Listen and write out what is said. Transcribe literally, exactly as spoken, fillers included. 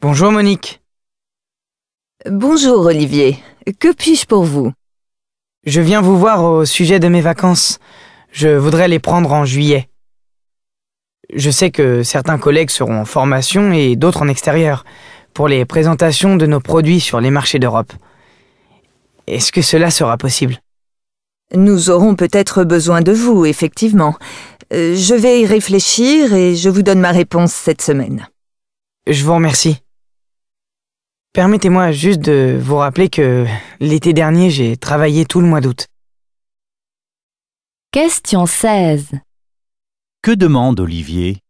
Bonjour Monique. Bonjour Olivier, que puis-je pour vous? Je viens vous voir au sujet de mes vacances. Je voudrais les prendre en juillet. Je sais que certains collègues seront en formation et d'autres en extérieur pour les présentations de nos produits sur les marchés d'Europe. Est-ce que cela sera possible? Nous aurons peut-être besoin de vous, effectivement. Euh, je vais y réfléchir et je vous donne ma réponse cette semaine. Je vous remercie. Permettez-moi juste de vous rappeler que l'été dernier, j'ai travaillé tout le mois d'août. Question seize. Que demande Olivier?